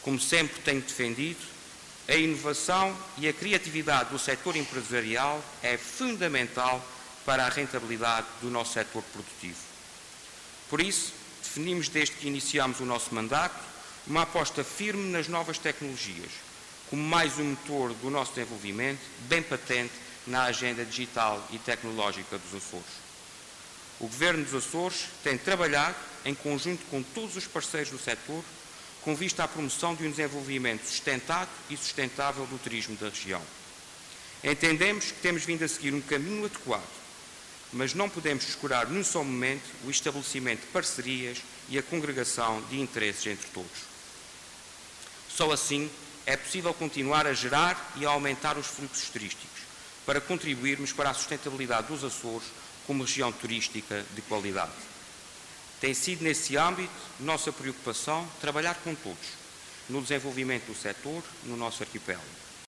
Como sempre tenho defendido, a inovação e a criatividade do setor empresarial é fundamental para a rentabilidade do nosso setor produtivo. Por isso, definimos desde que iniciamos o nosso mandato uma aposta firme nas novas tecnologias, como mais um motor do nosso desenvolvimento, bem patente na agenda digital e tecnológica dos Açores. O Governo dos Açores tem trabalhado em conjunto com todos os parceiros do setor com vista à promoção de um desenvolvimento sustentado e sustentável do turismo da região. Entendemos que temos vindo a seguir um caminho adequado, mas não podemos descurar num só momento o estabelecimento de parcerias e a congregação de interesses entre todos. Só assim é possível continuar a gerar e a aumentar os fluxos turísticos, para contribuirmos para a sustentabilidade dos Açores como região turística de qualidade. Tem sido nesse âmbito nossa preocupação trabalhar com todos no desenvolvimento do setor no nosso arquipélago.